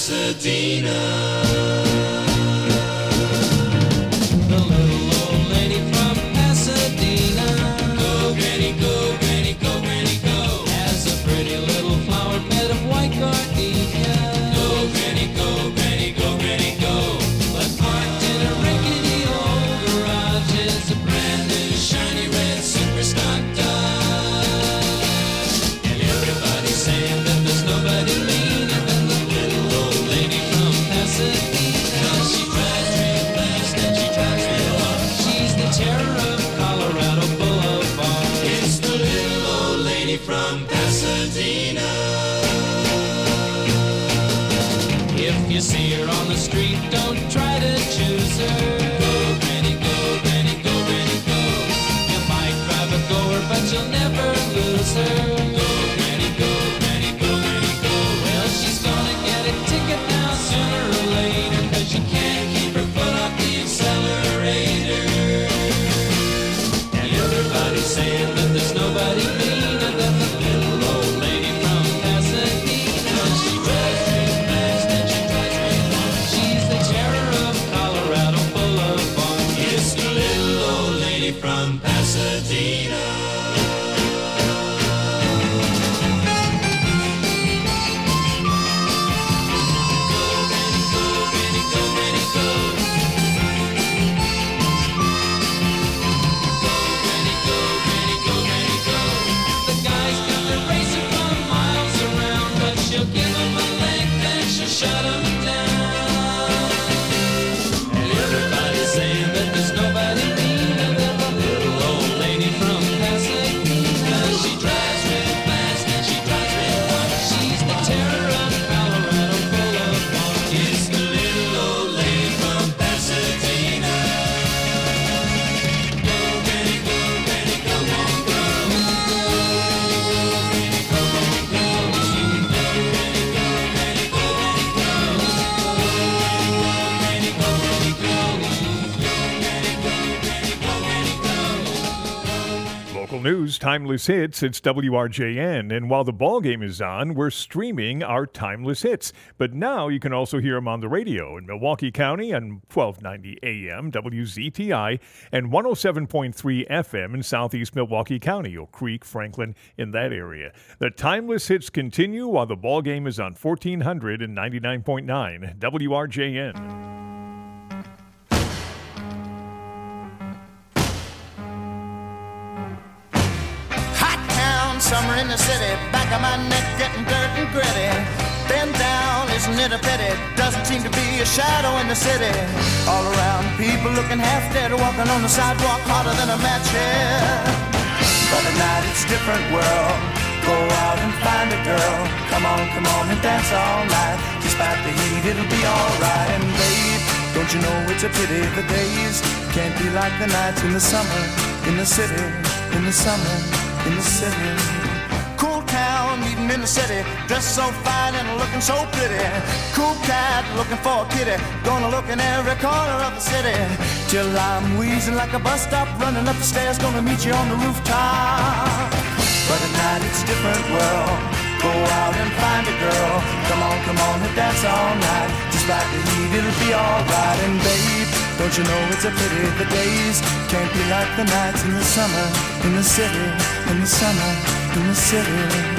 Pasadena. You see her on the street, don't try to choose her. Go, Granny, go, Granny, go, Granny, go. You might drive a goer, but you'll never lose her. Go, Granny, go, Granny, go, Granny, go. Well, she's gonna get a ticket now sooner or later, 'cause you can't keep her foot off the accelerator. And everybody's saying that there's nobody meaner than the little old lady from Pasadena. She drives real fast and she drives real hard. She's the terror of Colorado Boulevard. It's the little old lady from Pasadena. Shut 'em down. And everybody's saying that there's nobody meaner than the little old lady from Pasadena. She drives real fast and she drives real hard. She's the terror of Colorado Boulevard. It's the little old lady from Pasadena. Go, Granny, go, Granny, come on, go. Go, Granny, come on, go. Go, Granny, go, Granny, go. Local news, timeless hits, it's WRJN. And while the ball game is on, we're streaming our timeless hits. But now you can also hear them on the radio in Milwaukee County on 1290 AM, WZTI, and 107.3 FM in southeast Milwaukee County, Oak Creek, Franklin, in that area. The timeless hits continue while the ball game is on 1499.9 WRJN. Summer in the city, back of my neck getting dirt and gritty. Bend down, isn't it a pity? Doesn't seem to be a shadow in the city. All around, people looking half dead, walking on the sidewalk harder than a match head. But at night it's a different world. Go out and find a girl. Come on and dance all night. Despite the heat, it'll be alright. And babe, don't you know it's a pity the days can't be like the nights in the summer, in the city, in the summer, in the city. Cool town, meeting in the city, dressed so fine and looking so pretty. Cool cat, looking for a kitty, gonna look in every corner of the city. Till I'm wheezing like a bus stop, running up the stairs, gonna meet you on the rooftop. But at night it's a different world. Go out and find a girl. Come on and dance all night. Despite the heat, it'll be alright. And babe, don't you know it's a pity the days can't be like the nights in the summer, in the city, in the summer, in the city.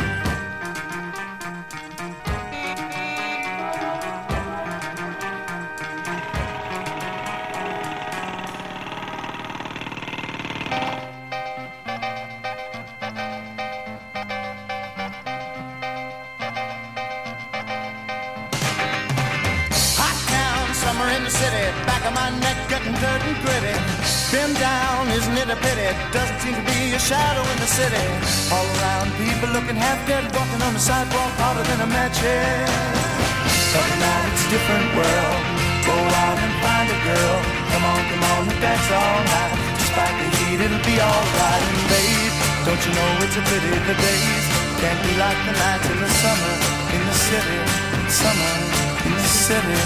Doesn't seem to be a shadow in the city. All around, people looking half dead, walking on the sidewalk harder than a match head. But now it's a different world. Go out and find a girl. Come on and dance all night. Despite the heat, it'll be alright. And babe, don't you know it's a pity the days can't be like the nights in the summer, in the city, summer, in the city.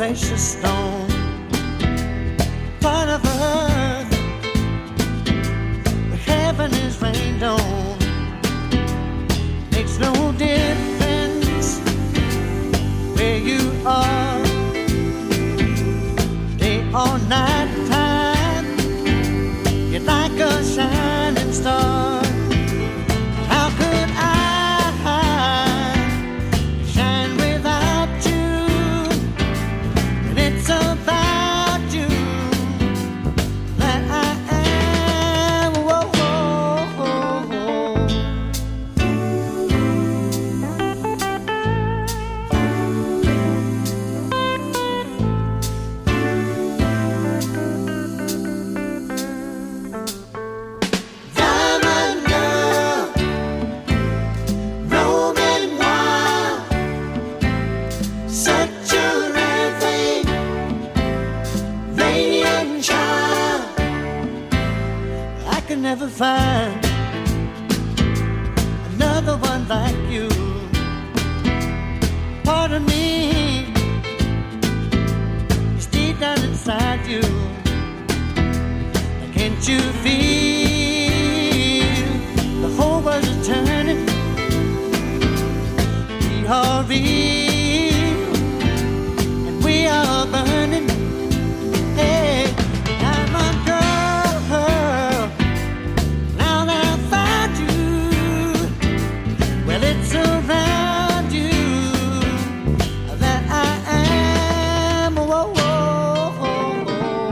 precious stone, part of earth where heaven is rained on. Makes no difference where you are, day or night time. You're like a shining star. How could I shine without you? And it's about you that I am. Whoa, whoa, whoa. Diamond girl, roaming wild, such a rare thing, radiant child. I could never find another one like you. Part of me is deep down inside you. Can't you feel the whole world is turning? We are real and we are burning. Hey, diamond girl, now that I found you, well, it's around you that I am. Whoa, whoa, whoa.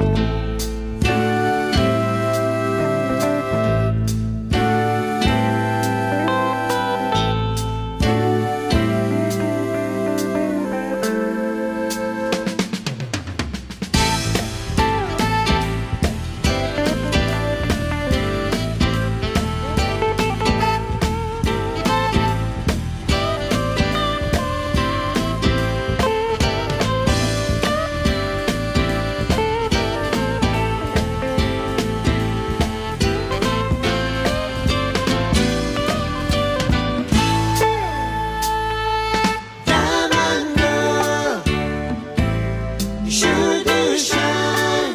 Diamond girl, you sure do shine.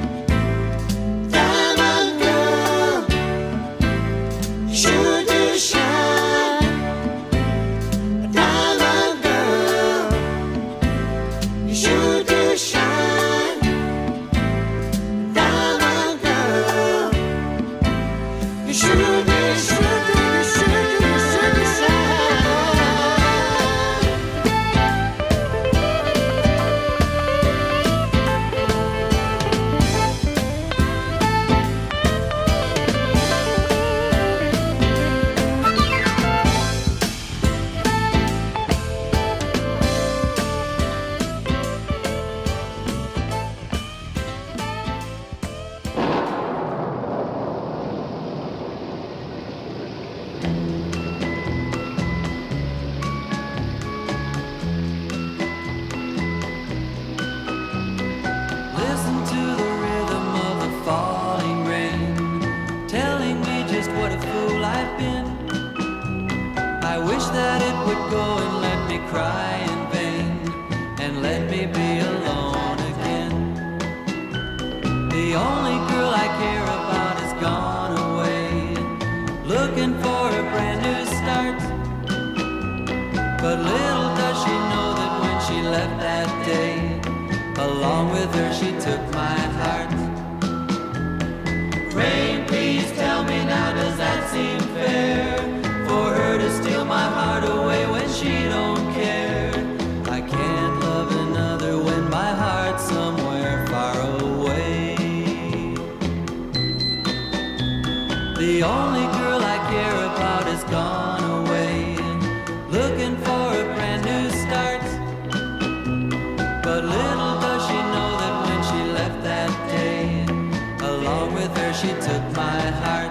Diamond girl, you sure do shine. Diamond girl, you sure do shine. Diamond girl, you sure do, sure do, sure do, sure do shine. Listen to the rhythm of the falling rain, telling me just what a fool I've been. I wish that it would go and let me cry in vain, and let me be alone again. The only girl I care about has gone away, looking for a brand new start. But little does she know that when she left that day, along with her she took my heart. Rain, please tell me now, does that seem fair? For her to steal my heart away when she don't care. I can't love another when my heart's somewhere far away. The only girl I care about has gone away, looking for a brand new start. But little does she know that when she left that day, along with her she took my heart.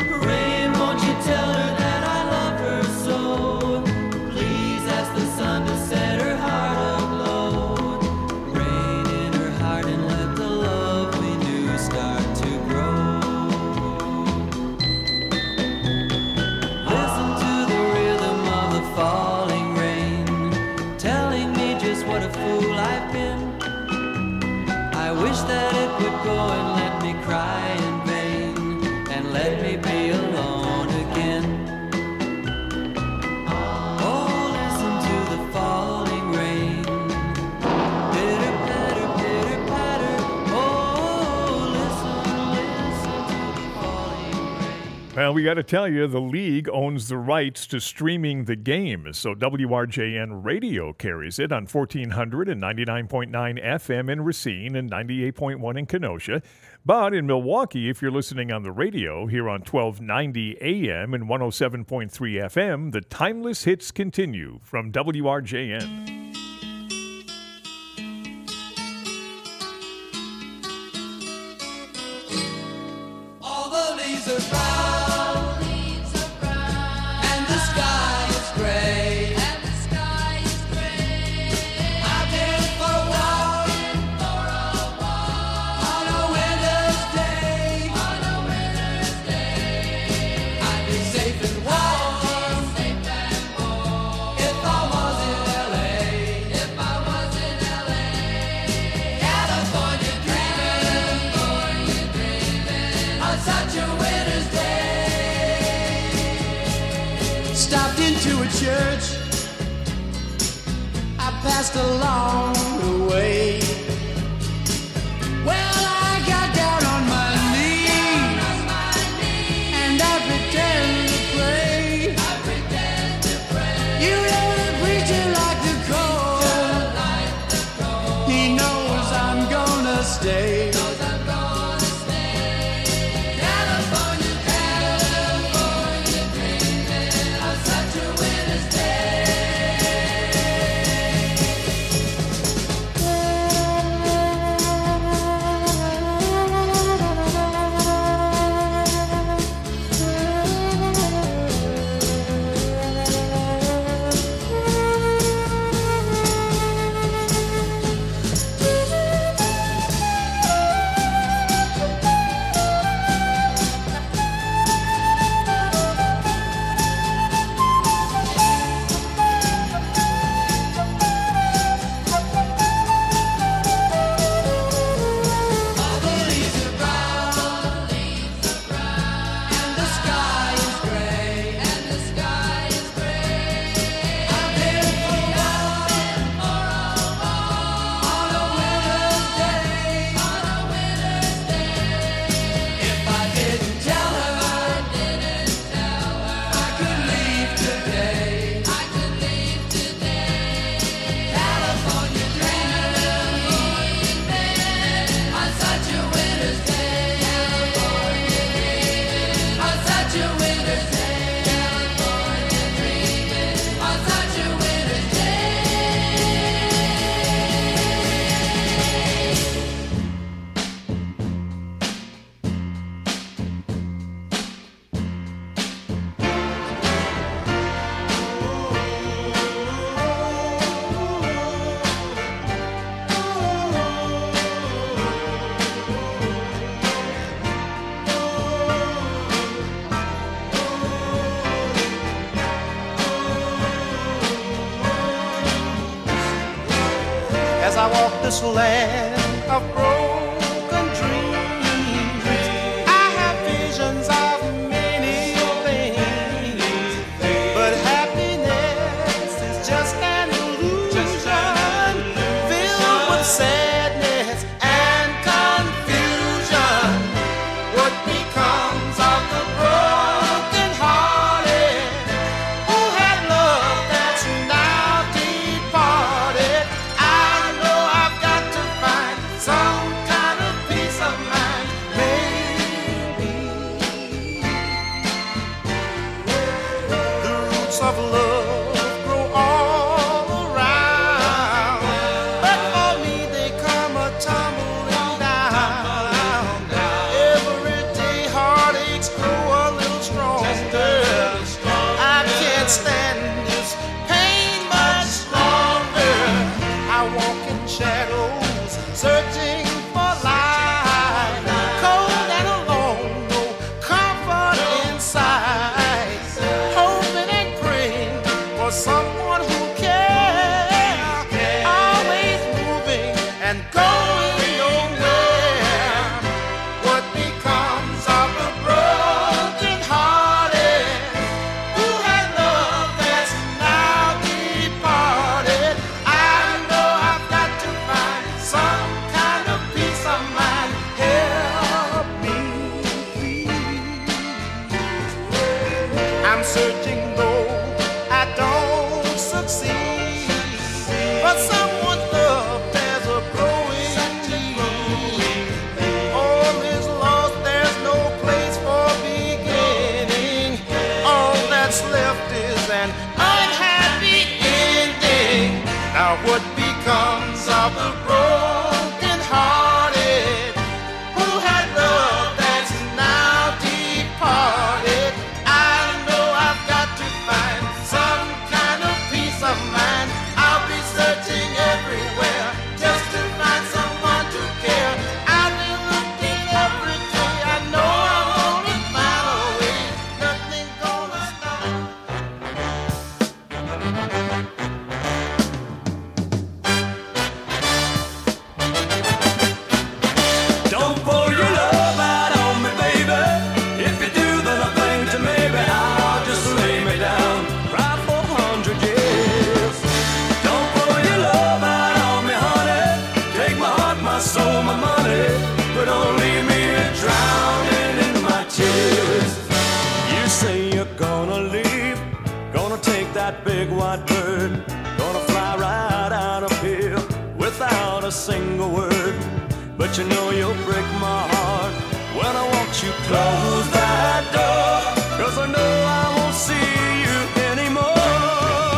Rain, won't you tell her that I love her so? Please ask the sun to Well, we got to tell you, the league owns the rights to streaming the game, so WRJN Radio carries it on 1499.9 FM in Racine and 98.1 in Kenosha. But in Milwaukee, if you're listening on the radio here on 1290 AM and 107.3 FM, the timeless hits continue from WRJN. All the leaves are brown, and the sky is gray. I've been for a walk on a winter's day. I'd be safe and warm if I was in LA. California dreaming on such a winter's day. Stopped into a church, I passed along the way. Well, I got down on my knees and I pretend to pray. You know the preacher like the cold. He knows I'm gonna stay. California dreaming on such a winter's day. All the leaves are brown, and the sky is gray. I've been for a walk on a winter's day. If I didn't tell her, I could leave today. California dreaming on such a winter's day. On such a winter's day. On such a winter's As I walk this land of broken dreams, I have visions of many things, but happiness is just an illusion, filled with sadness and confusion. What becomes of the broken hearted who had love that's now departed? I know I've got to find some kind succeed. But someone's love, there's a growing need. All is lost, there's no place for beginning. All that's left is an unhappy ending. Now what becomes of the broken hearted who had love that's now departed? I know I've got to find some kind of peace of mind. I'll be searching everywhere just to find someone to care. I've been looking every day. I know I'm gonna find a way. Nothing gonna stop. Don't pour your love out on me, baby. If you do, then I think that maybe I'll just lay me down, cry for 100 years. Don't pour your love out on me, honey. Take my heart, my soul, my money, but don't leave me drowning in my tears. You say you're gonna leave, gonna take that big white bird, gonna fly right out of here without a single word. But you know you'll break my heart when I watch you close that door, 'cause I know I won't see you anymore.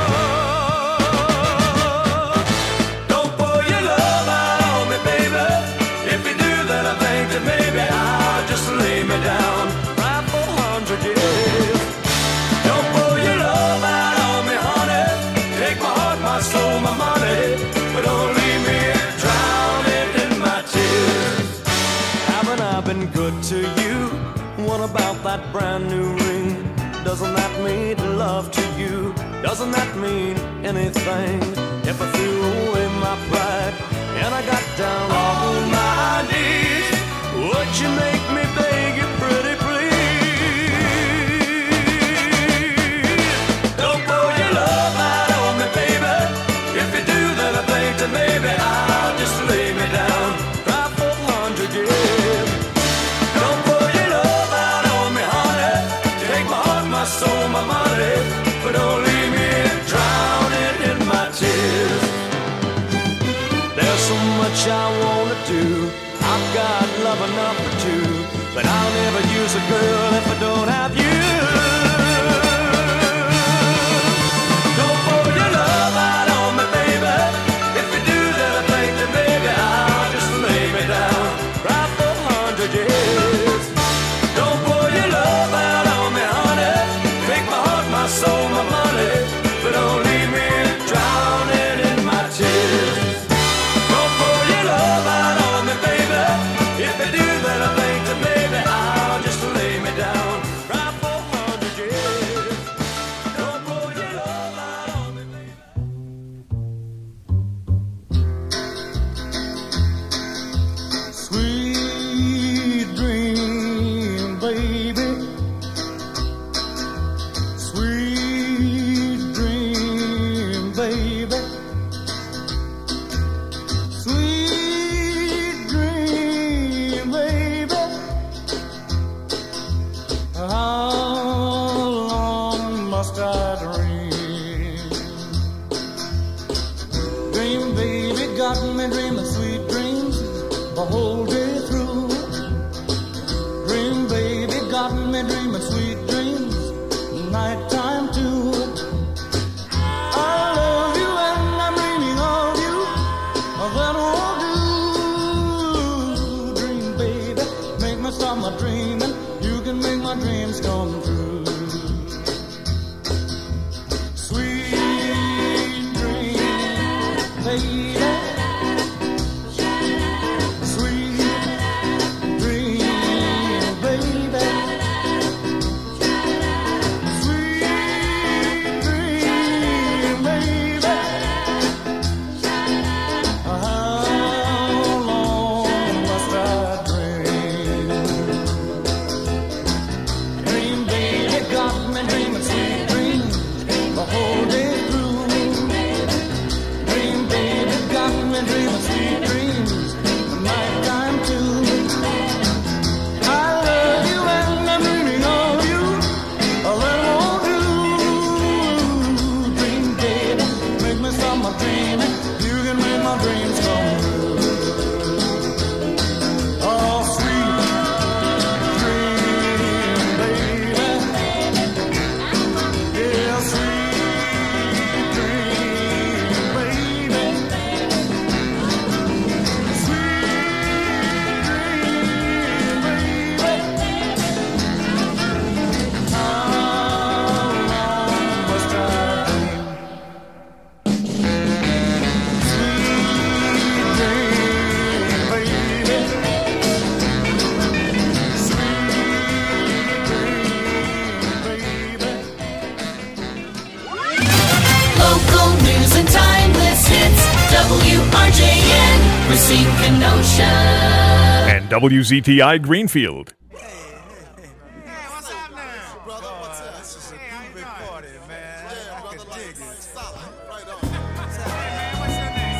Don't pour your love out on me, baby. If you do, then I think that maybe I'll just lay me down, cry for 100 years. Don't pour your love out on me, honey. Take my heart, my soul, my money, but don't leave me drowning in my tears. Haven't I been good to you? What about that brand new ring? Doesn't that mean love to you? Doesn't that mean anything? If I threw away my pride and I got down on my knees, would you make me beg you pretty please? Don't pour your love out on me, baby. If you do, then I think that maybe I'll just lay me down, cry for 100 years. Don't pour your love out on me, honey. Take my heart, my soul, my money, but don't leave me drowning in my tears. There's so much I wanna do. I've got love enough for two, but I'll never use a girl if I don't have you. Don't pour your love out on me, baby. If you do, then I think that maybe I'll just lay me down, cry for 100 years. Don't pour your love out on me, honey. Take my heart, my soul, my money, but don't leave me drowning in my tears. Don't pour your love out on me, baby. If you do, then I think that maybe I'll just lay me down, cry for 100 years. Don't pour your love out on me, baby. Sweet dream, baby. Sweet dream, baby. Sweet dream, baby. How long must I dream? Dream, baby, got me dreaming sweet dreams the whole day through. Dream, baby, got me dreaming sweet dreams, nighttime too. I love you and I'm dreaming of you, that won't do. Dream, baby, make me stop my dreaming. You can make my dreams come true. Sweet dream, baby. Dream, baby, I'm a dreaming. You can make my dreams come true. Oh, sweet dream, baby. Yeah, sweet dream, baby. Sweet dream, baby. How long must I dream? Sweet dream, baby. Sweet dream, baby. Local news and timeless hits. WRJN, Racine Kenosha. And WZTI Greenfield. What's up now? Brother, what's up? This is a groovy party, man. I can dig it. Solid. Right on. Hey, man, what's your name?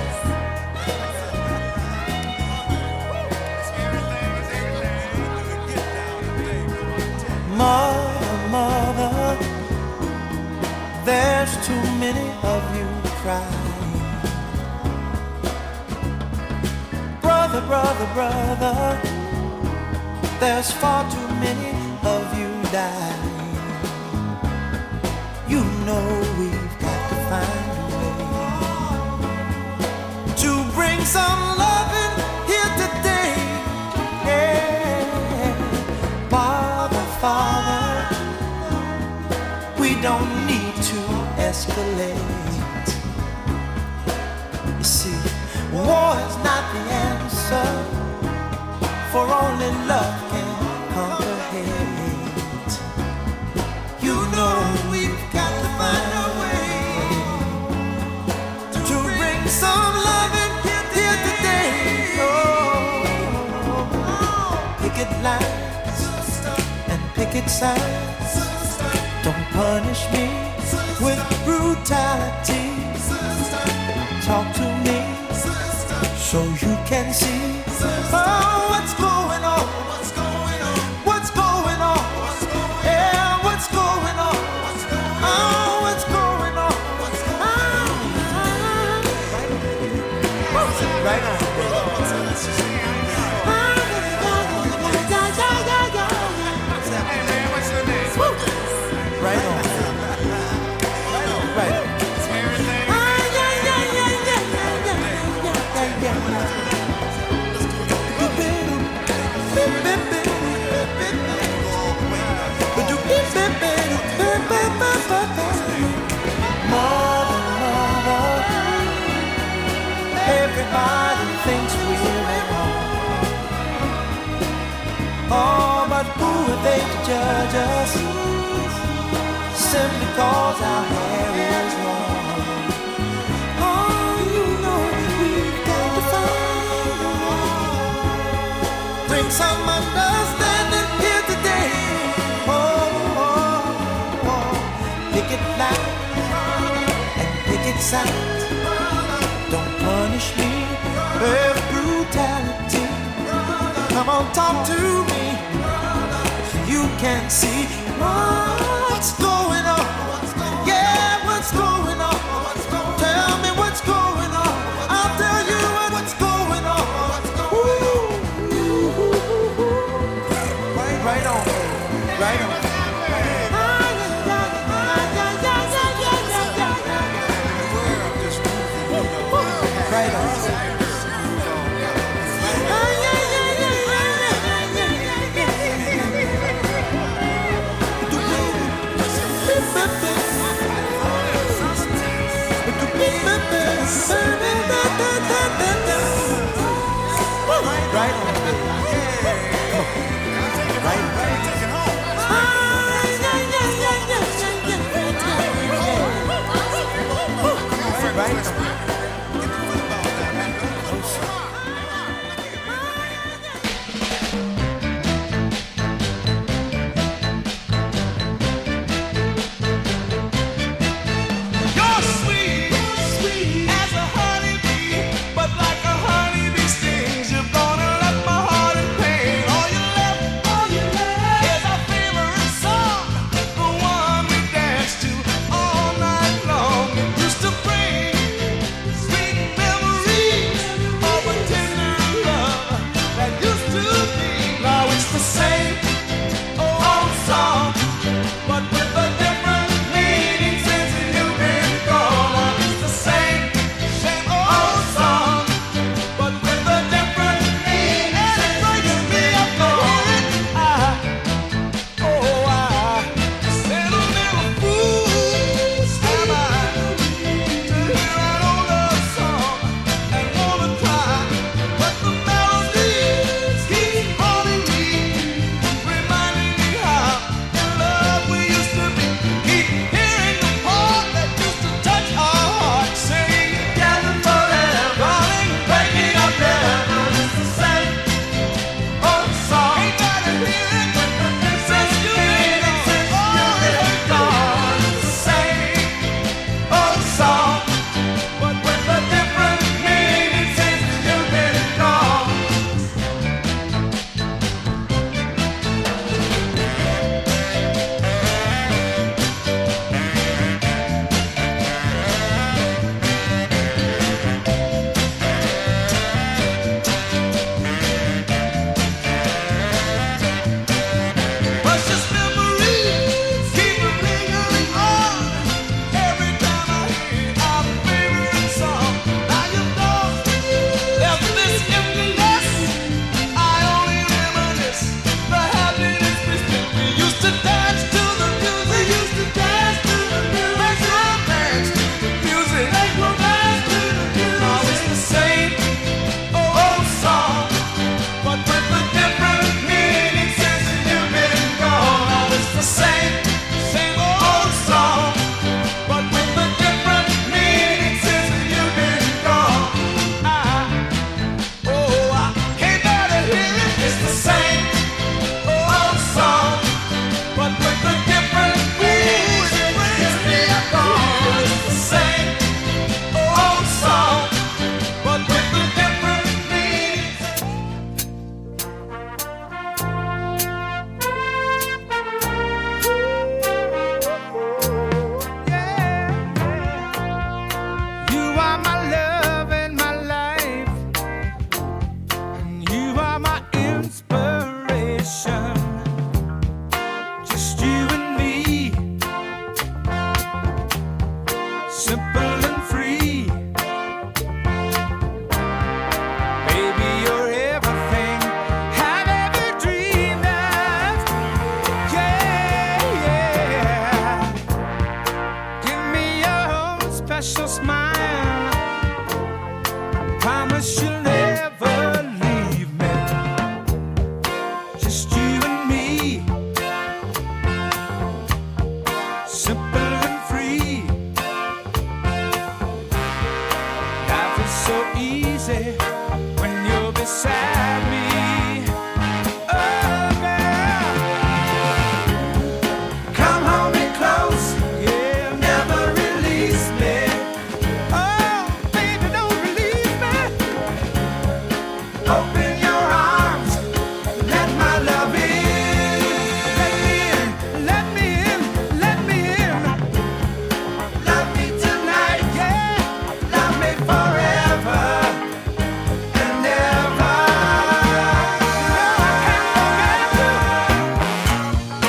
Everything was everything. Get down today, boy. Mother, mother, there's too many of you crying. Brother, brother, brother, there's far too many of you dying. You know we've got to find a way to bring some loving here today. Yeah. Father, Father, we don't need to escalate. You see, war is not the answer, for only love can conquer hate. You know we've got to find a way to bring some loving here today. Oh, picket lines and picket signs don't punish me with brutality. Talk to me so you can see what's going on. What's going on? Yeah, what's going on? Oh, what's going on? Right on. Hey, man, what's your name? Right on. Right on. Everything. Everybody thinks we're at home. Oh, but who are they to judge us? Simply cause our hair is long. Oh, you know we've got to find a way. Bring some understanding here today. Picket lines and picket signs don't punish me with brutality. Come on, talk to me so you can see what's going on. Yeah, what's going on? Tell me what's going on. I'll tell you what's going on. Right on, right on. Right on. Right on. You're sweet, sweet as a mine. Promise you'll never leave me. Just you and me, simple and free. Life is so easy when you're beside me. Oh, girl, come hold me close, yeah, never release me. Oh, baby, don't release me. Open your arms, let my love in. Let me in, let me in, let me in. Love me tonight, yeah, love me forever and ever. No, I can't forget you.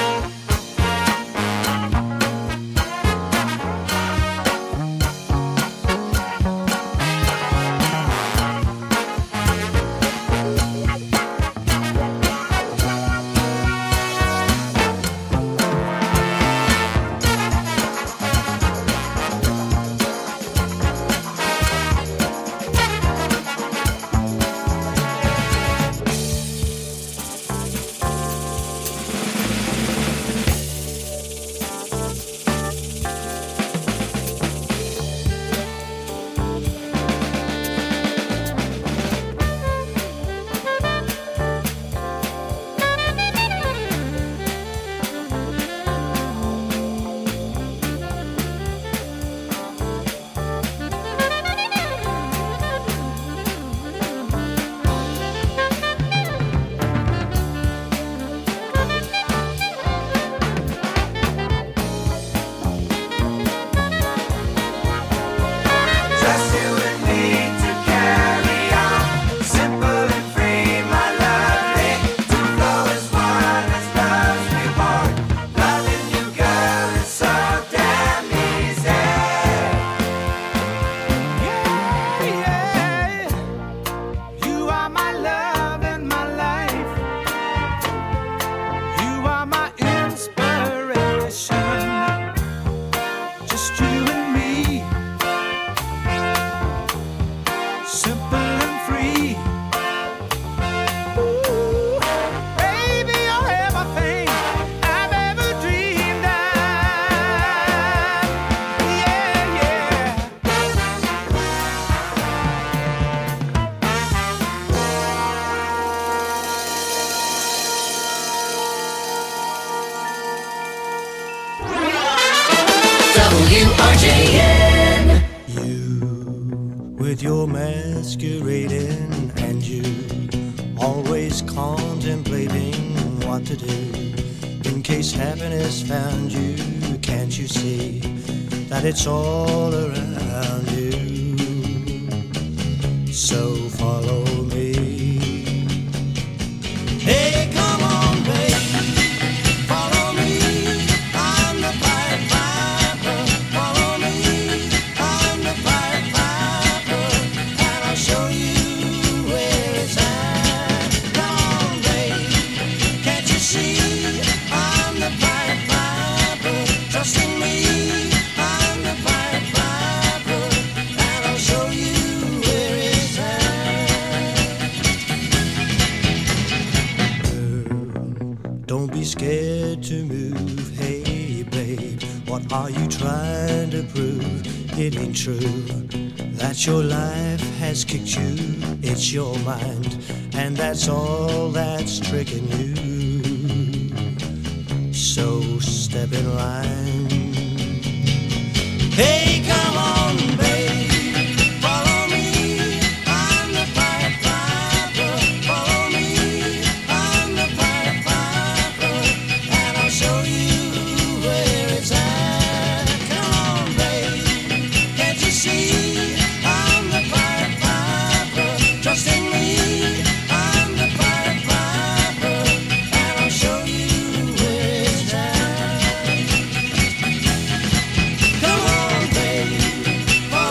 Just you and me to carry on, simple and free, my lovely. To flow as one as love's reborn. Loving you, girl, is so damn easy. Yeah, yeah. You are my love and my life. You are my inspiration. Just you and me, simple and free. Ooh, baby, you're everything I've ever dreamed of. Yeah, yeah. WRJN. You, with your masquerading, and you always contemplating what to do in case happiness found you. Can't you see that it's all around you? So follow me. Hey, come on, baby, follow me. I'm the Pied Piper. Follow me. I'm the Pied Piper, and I'll show you where it's at. Come on, baby, can't you see? I'm the Pied Piper. Trust in me. I'm the Pied Piper, and I'll show you where it's at. Don't be scared to move. Hey, babe, what are you trying to prove? It ain't true that your life has kicked you. It's your mind, and that's all that's tricking you. So step in line. Hey, come on, babe, follow me. I'm the Pied Piper. Follow me. I'm the Pied Piper, and I'll show you where it's at. Come on, babe, can't you see? I'm the Pied Piper. Trust in me. I'm the Pied Piper, and I'll show you where it's at. Come on, babe,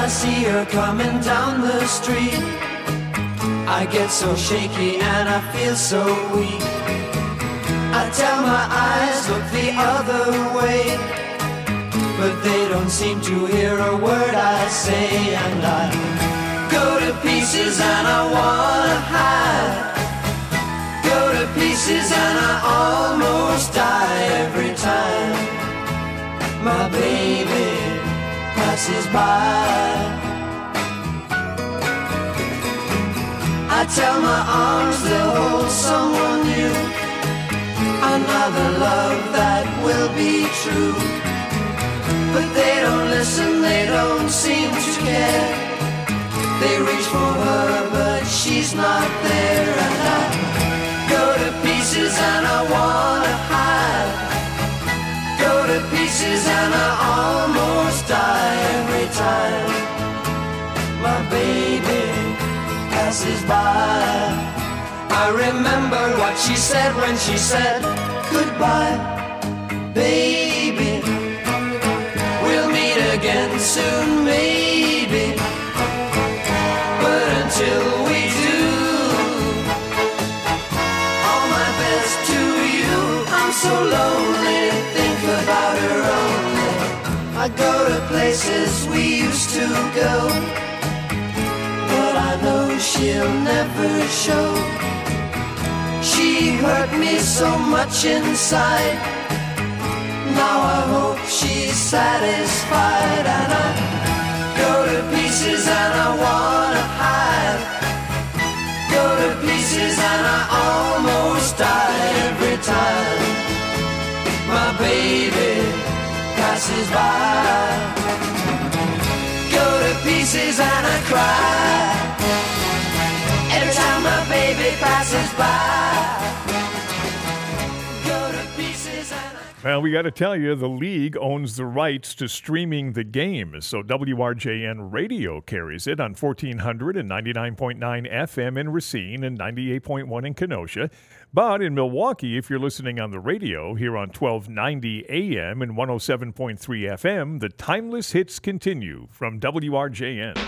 I see her coming down the street, I get so shaky and I feel so weak. I tell my eyes, look the other way, but they don't seem to hear a word I say. And I go to pieces and I wanna hide, go to pieces and I almost die every time my baby passes by. I tell my arms they'll hold someone new, another love that will be true. But they don't listen, they don't seem to care. They reach for her, but she's not there. And I go to pieces and I wanna hide, go to pieces and I almost die every time my baby passes by. I remember what she said when she said goodbye, baby. We'll meet again soon, maybe. But until we do, all my best to you. I'm so lonely to think about her only. I go to places we used to go, but I know she'll never show. She hurt me so much inside, now I hope she's satisfied. And I go to pieces and I wanna hide, go to pieces and I almost die every time my baby passes by. Go to pieces and I cry every time my baby passes by. Go to pieces and I... Well, we got to tell you, the league owns the rights to streaming the game, so WRJN Radio carries it on 1400 and 99.9 FM in Racine and 98.1 in Kenosha. But in Milwaukee, if you're listening on the radio, here on 1290 AM and 107.3 FM, the timeless hits continue from WRJN.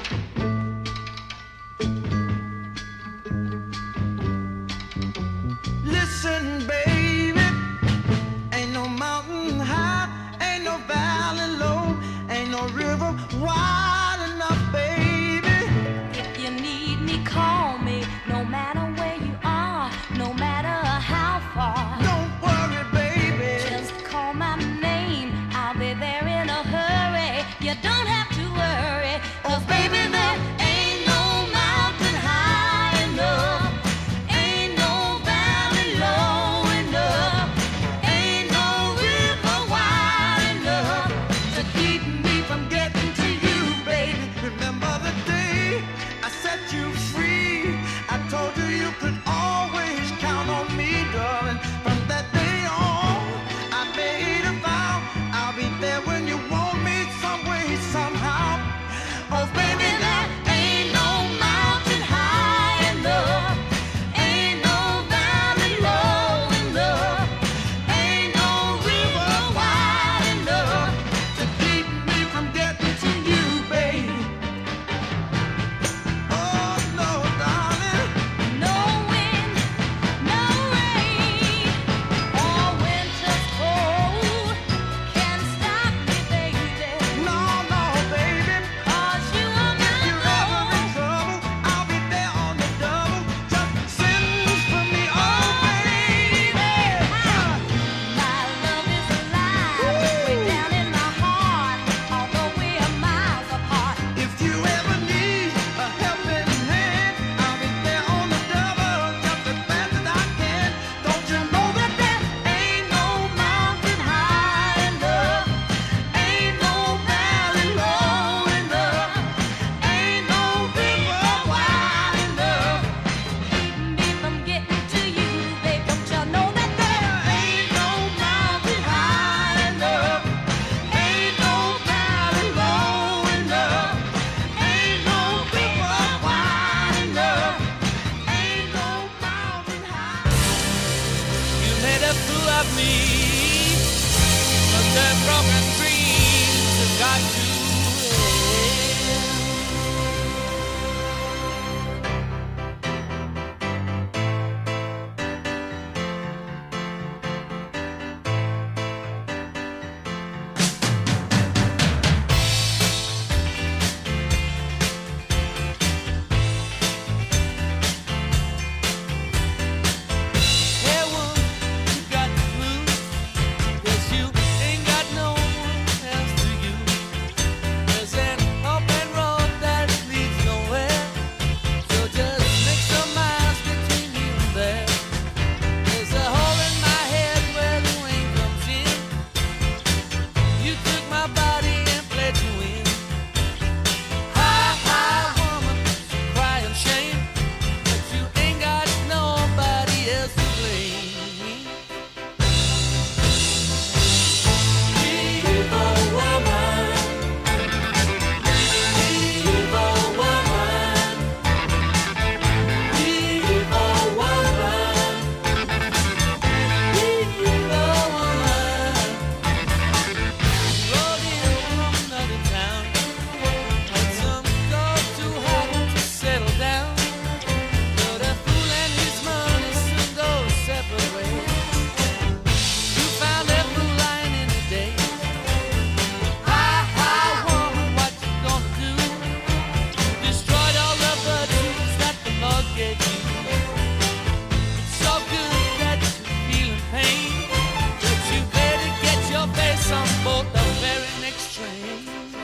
Listen, baby, ain't no mountain high, ain't no valley low, ain't no river wide enough, baby. If you need me, call me, no matter where you are, no matter how far. Don't worry, baby. Just call my name, I'll be there in a hurry. You don't have to worry, 'cause baby, there ain't no mountain high enough, ain't no valley low enough, ain't no river wide enough to keep me from getting to you, baby. Remember the day I set you free, I told you you could always count on me, darling. From that day on, I made a vow, I'll be there when you want me, some way, somehow. Oh, baby, There ain't no mountain high enough, ain't no valley low enough, ain't no river wide enough to keep me from getting to you, baby. Oh, no, darling. no wind, no rain, or winter's cold can stop me, baby. No, no, baby. 'Cause you are If you're my ever in love. trouble, I'll be there on the double. Just send for me, oh, baby. My love is alive, way down in my heart, although we are miles apart. If you ever need a helping hand, I'll be there on the double, just as fast as I can. Don't you know that there ain't no mountain high enough, ain't no valley low enough, ain't no river wide enough. Keep me from getting to you, babe. Don't you know that there Ain't no mountain high enough, ain't no valley low enough, ain't no river wide enough, ain't no mountain high. You made a fool of me, but the broken dreams have got to end. board the very next train.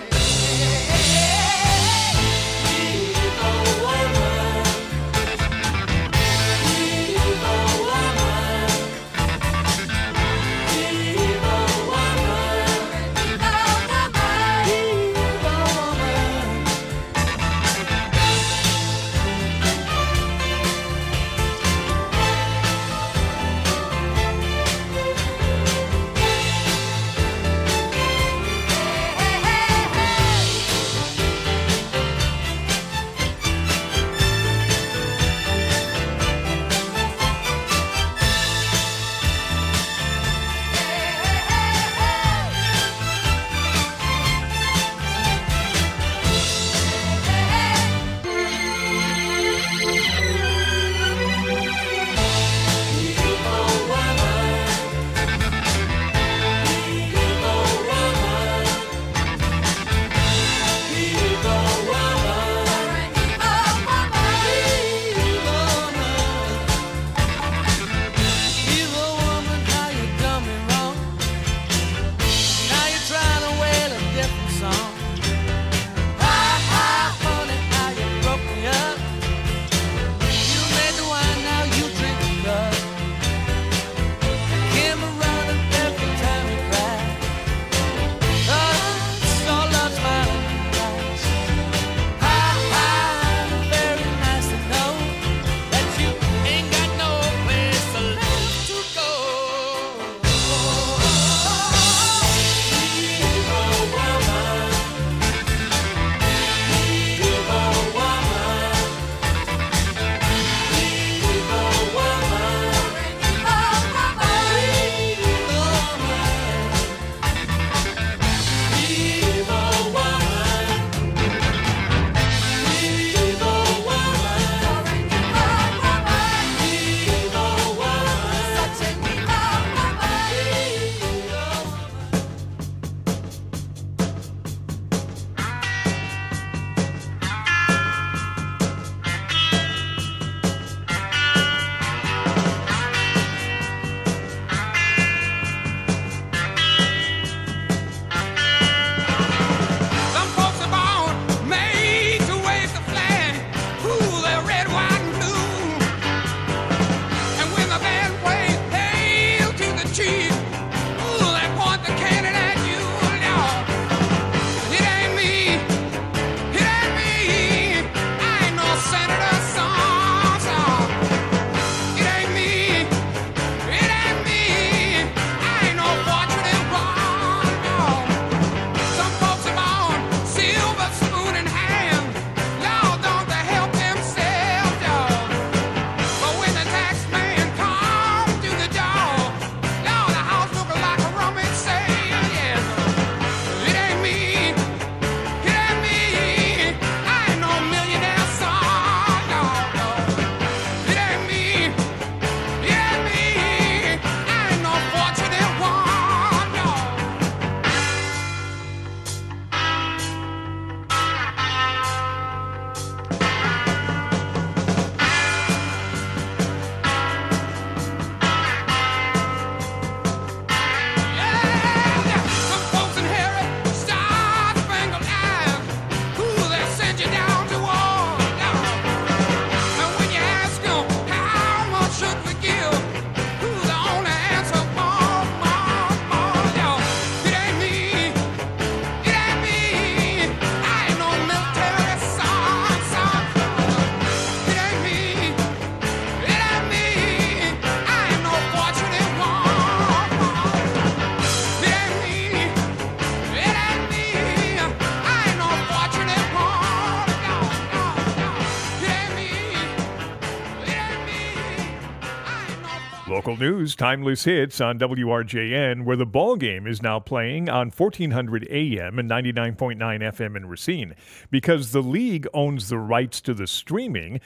Local news, timeless hits on WRJN, where the ball game is now playing on 1400 AM and 99.9 FM in Racine. Because the league owns the rights to the streaming,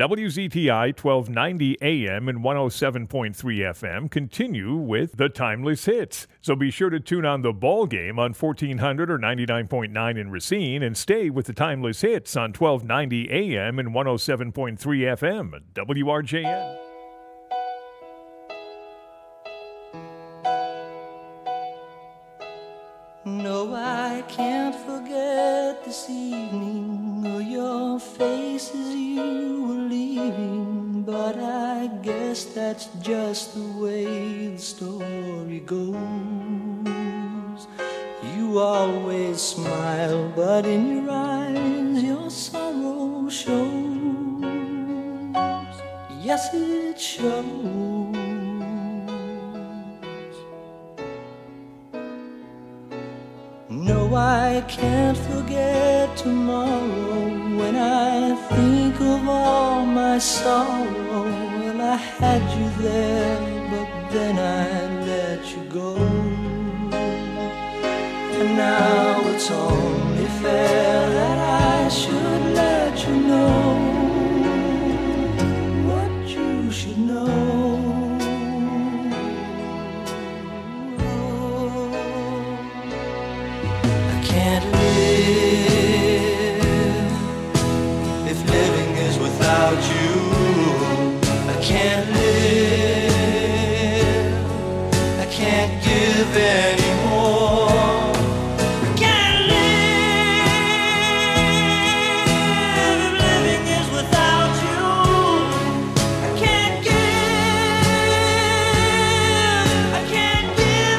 WZTI 1290 AM and 107.3 FM continue with the timeless hits. So be sure to tune on the ball game on 1400 or 99.9 in Racine and stay with the timeless hits on 1290 AM and 107.3 FM. WRJN. No, I can't forget this evening or your face as you were leaving. But I guess that's just the way the story goes. You always smile, but in your eyes your sorrow shows. Yes, it shows. No, I can't forget tomorrow when I think of all my sorrow. Well, I had you there, but then I let you go. And now it's only fair that I should let you know what you should know. Can't live if living is without you. I can't live. I can't give anymore. I can't live if living is without you. I can't give. I can't give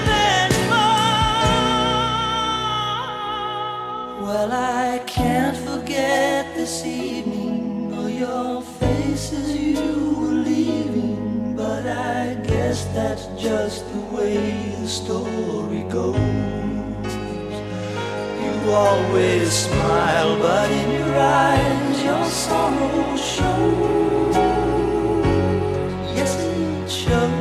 anymore. Well, I can't forget this evening or your face as you were leaving. But I guess that's just the way the story goes. You always smile, but in your eyes your sorrow shows. Yes, it shows.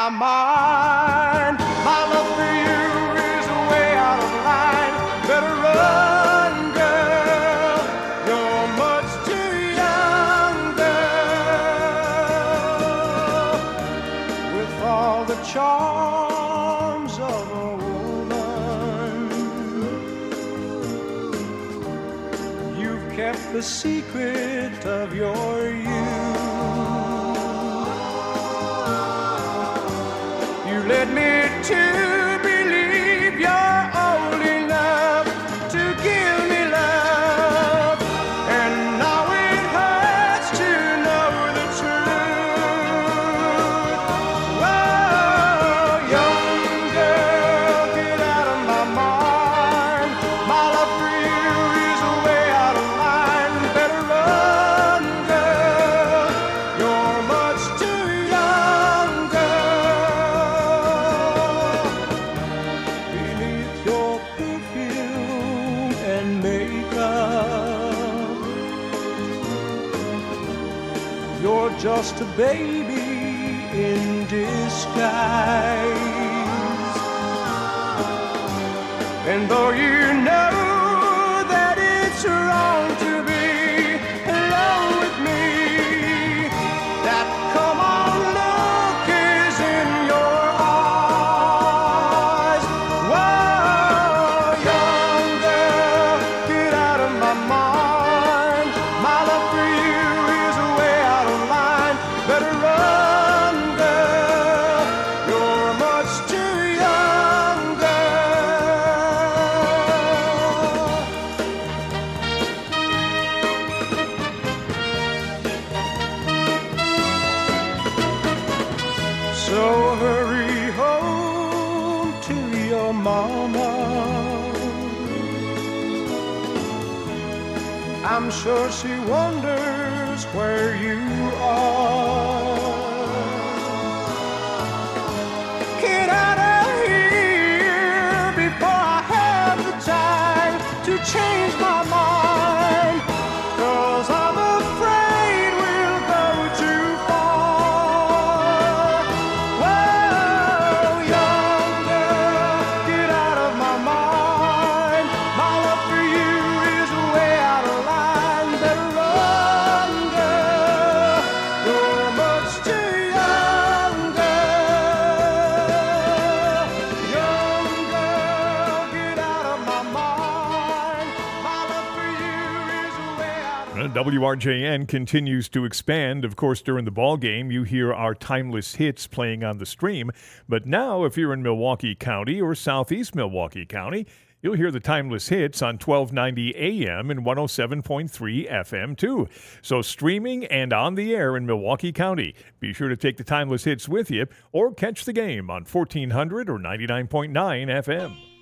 my mind. My love for you is way out of line. Better run, girl. You're much too young, girl. With all the charms of a woman, you've kept the secret of your youth. You led me to believe you're old enough to give me love, and now it hurts to know the truth. Oh, young girl, get out of my mind. My love for you is way out of line. Better run, girl. You're much too young, girl. Beneath your perfume and makeup, you're just a baby in disguise. And though you know that it's wrong to be alone with me, that come on look is in your eyes. Whoa, young girl, get out of my mind. My love for you is way out of line. Better run, girl. You're much too young, girl. So hurry home to your mama. I'm sure she wonders where you are. Get out of here before I have the time to change my mind, 'cause I'm afraid we'll go too far. Whoa, young girl, get out of my mind. My love for you is way out of line. Better run, girl. You're much too young, girl. Young girl, get out of my mind. My love for you is way out of WRJN continues to expand. Of course, during the ball game, you hear our timeless hits playing on the stream. But now, if you're in Milwaukee County or southeast Milwaukee County, you'll hear the timeless hits on 1290 AM and 107.3 FM, too. So streaming and on the air in Milwaukee County. Be sure to take the timeless hits with you or catch the game on 1400 or 99.9 FM.